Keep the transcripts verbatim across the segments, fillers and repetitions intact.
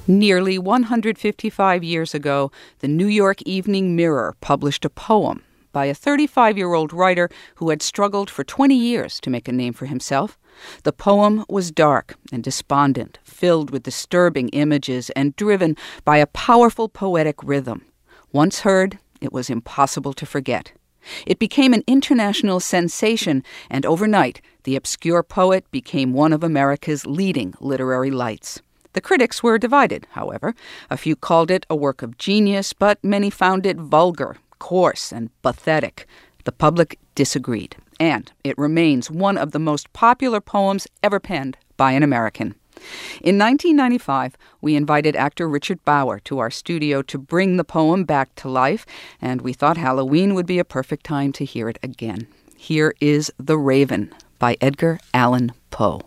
Nearly one hundred fifty-five years ago, the New York Evening Mirror published a poem by a thirty-five-year-old writer who had struggled for twenty years to make a name for himself. The poem was dark and despondent, filled with disturbing images and driven by a powerful poetic rhythm. Once heard, it was impossible to forget. It became an international sensation, and overnight, the obscure poet became one of America's leading literary lights. The critics were divided, however. A few called it a work of genius, but many found it vulgar, coarse, and pathetic. The public disagreed, and it remains one of the most popular poems ever penned by an American. In nineteen ninety-five, we invited actor Richard Bauer to our studio to bring the poem back to life, and we thought Halloween would be a perfect time to hear it again. Here is The Raven by Edgar Allan Poe.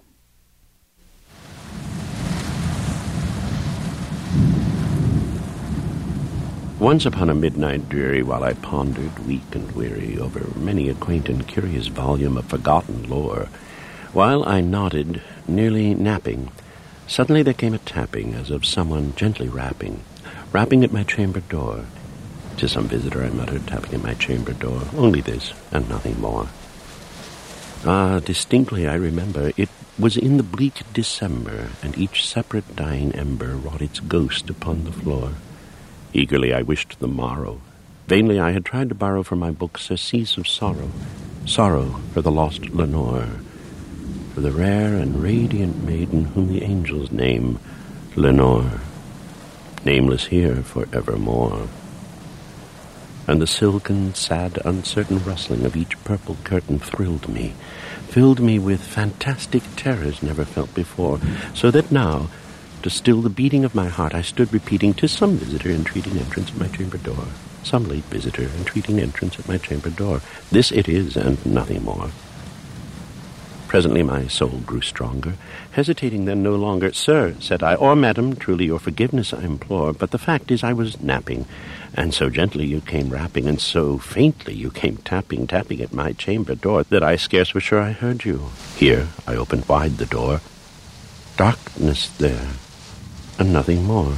Once upon a midnight dreary, while I pondered, weak and weary, over many a quaint and curious volume of forgotten lore, while I nodded, nearly napping, suddenly there came a tapping, as of someone gently rapping, rapping at my chamber door. "'Tis some visitor," I muttered, tapping at my chamber door. "Only this, and nothing more." Ah, distinctly I remember, it was in the bleak December, and each separate dying ember wrought its ghost upon the floor. Eagerly I wished the morrow. Vainly I had tried to borrow from my book surcease of sorrow, sorrow for the lost Lenore, for the rare and radiant maiden whom the angels name Lenore, nameless here for evermore. And the silken, sad, uncertain rustling of each purple curtain thrilled me, filled me with fantastic terrors never felt before, so that now, to still the beating of my heart, I stood repeating, "'Tis some visitor entreating entrance at my chamber door, some late visitor entreating entrance at my chamber door. This it is, and nothing more." Presently my soul grew stronger, hesitating then no longer. "Sir," said I, "or madam, truly your forgiveness I implore, but the fact is I was napping, and so gently you came rapping, and so faintly you came tapping, tapping at my chamber door, that I scarce was sure I heard you." Here I opened wide the door. Darkness there, and nothing more.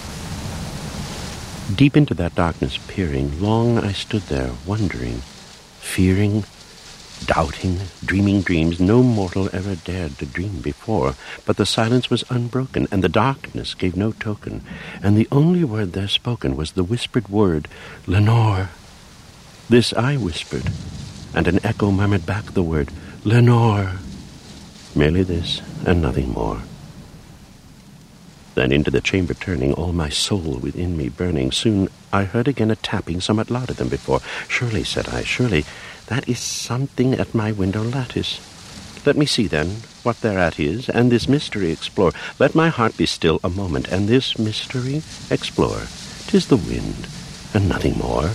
Deep into that darkness peering, long I stood there, wondering, fearing, doubting, dreaming dreams no mortal ever dared to dream before. But the silence was unbroken, and the darkness gave no token, and the only word there spoken was the whispered word, "Lenore." This I whispered, and an echo murmured back the word, "Lenore." Merely this, and nothing more. Then into the chamber turning, all my soul within me burning, soon I heard again a tapping somewhat louder than before. "Surely," said I, "surely that is something at my window lattice. Let me see, then, what thereat is, and this mystery explore. Let my heart be still a moment, and this mystery explore. 'Tis the wind, and nothing more."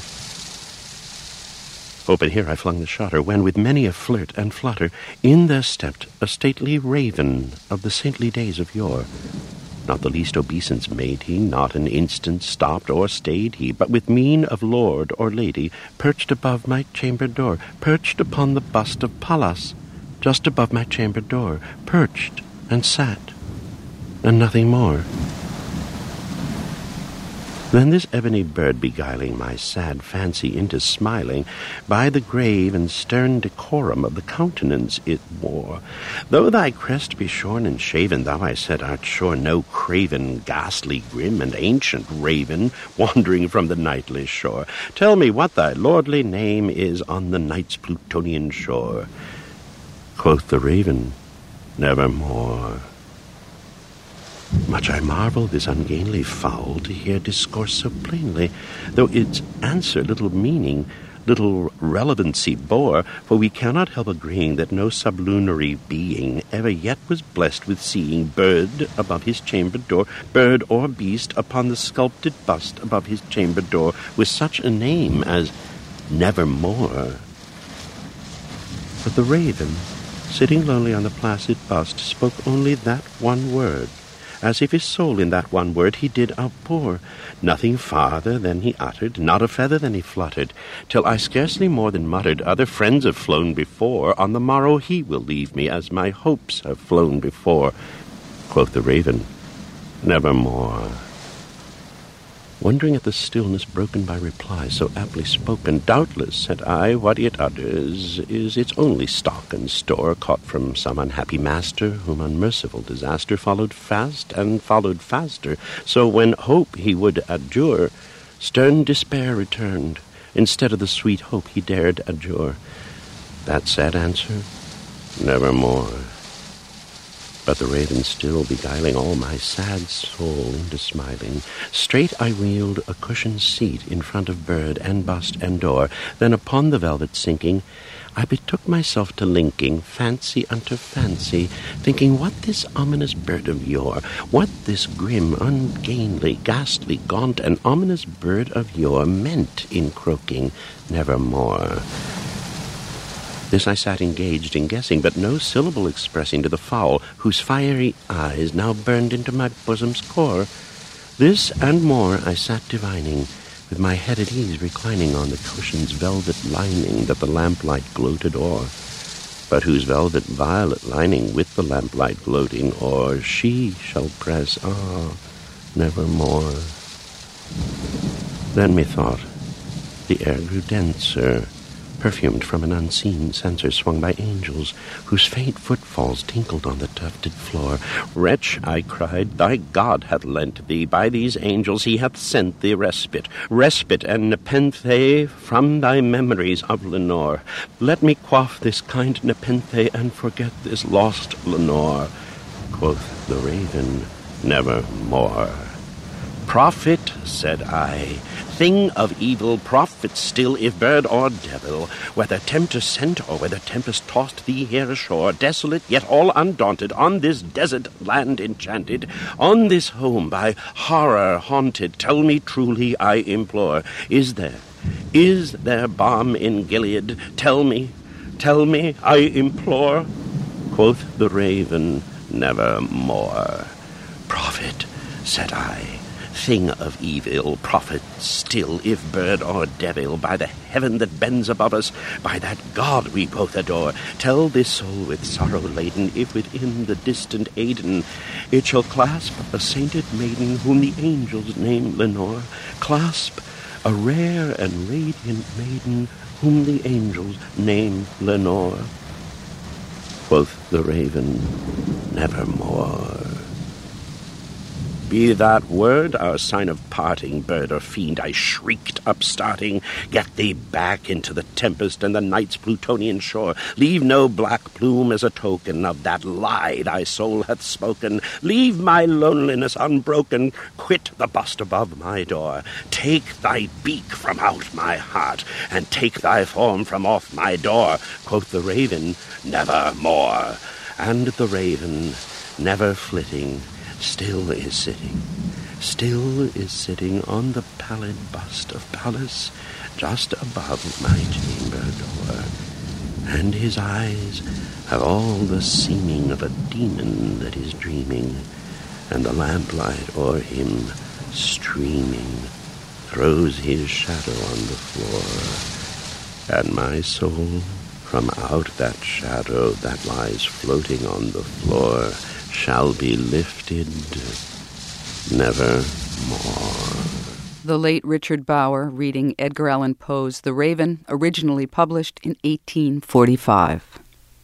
Open here I flung the shutter, when with many a flirt and flutter, in there stepped a stately raven of the saintly days of yore. Not the least obeisance made he, not an instant stopped or stayed he, but with mien of lord or lady, perched above my chamber door, perched upon the bust of Pallas, just above my chamber door, perched and sat, and nothing more. Then this ebony bird, beguiling my sad fancy into smiling, by the grave and stern decorum of the countenance it wore, "Though thy crest be shorn and shaven, thou," I said, "art sure no craven, ghastly, grim, and ancient raven, wandering from the nightly shore. Tell me what thy lordly name is on the night's Plutonian shore." Quoth the raven, "Nevermore." Much I marvel this ungainly fowl to hear discourse so plainly, though its answer little meaning, little relevancy bore, for we cannot help agreeing that no sublunary being ever yet was blessed with seeing bird above his chamber door, bird or beast upon the sculpted bust above his chamber door, with such a name as Nevermore. But the raven, sitting lonely on the placid bust, spoke only that one word, as if his soul in that one word he did outpour. Nothing farther than he uttered, not a feather than he fluttered, till I scarcely more than muttered, "Other friends have flown before, on the morrow he will leave me, as my hopes have flown before." Quoth the raven, nevermore. Wondering at the stillness broken by reply so aptly spoken, doubtless, said I, what it utters is its only stock and store, caught from some unhappy master, whom unmerciful disaster followed fast and followed faster. So when hope he would adjure, stern despair returned, instead of the sweet hope he dared adjure. That sad answer, nevermore. But the raven still beguiling all my sad soul into smiling, straight I wheeled a cushioned seat in front of bird and bust and door. Then upon the velvet sinking, I betook myself to linking fancy unto fancy, thinking what this ominous bird of yore, what this grim, ungainly, ghastly, gaunt, and ominous bird of yore meant in croaking nevermore. This I sat engaged in guessing, but no syllable expressing to the fowl, whose fiery eyes now burned into my bosom's core. This and more I sat divining, with my head at ease reclining on the cushion's velvet lining that the lamplight gloated o'er, but whose velvet violet lining with the lamplight gloating o'er she shall press, ah, nevermore. Then methought the air grew denser, perfumed from an unseen censer swung by angels, whose faint footfalls tinkled on the tufted floor. Wretch, I cried, thy God hath lent thee, by these angels he hath sent thee respite, respite and nepenthe from thy memories of Lenore. Let me quaff this kind nepenthe and forget this lost Lenore. Quoth the raven, nevermore. Prophet, said I, thing of evil, prophet still, if bird or devil, whether tempest sent or whether tempest tossed thee here ashore, desolate yet all undaunted, on this desert land enchanted, on this home by horror haunted, tell me truly, I implore, is there, is there balm in Gilead? Tell me, tell me, I implore. Quoth the raven, nevermore. Prophet, said I, thing of evil, prophet still, if bird or devil, by the heaven that bends above us, by that God we both adore, tell this soul with sorrow laden, if within the distant Aidenn it shall clasp a sainted maiden whom the angels name Lenore, clasp a rare and radiant maiden whom the angels name Lenore. Quoth the raven, nevermore. Be that word our sign of parting, bird or fiend, I shrieked, upstarting. Get thee back into the tempest and the night's Plutonian shore. Leave no black plume as a token of that lie thy soul hath spoken. Leave my loneliness unbroken. Quit the bust above my door. Take thy beak from out my heart, and take thy form from off my door. Quoth the raven, nevermore. And the raven, never flitting, still is sitting, still is sitting on the pallid bust of Pallas, just above my chamber door, and his eyes have all the seeming of a demon that is dreaming, and the lamplight o'er him streaming throws his shadow on the floor, and my soul from out that shadow that lies floating on the floor shall be lifted nevermore. The late Richard Bauer reading Edgar Allan Poe's The Raven, originally published in eighteen forty-five.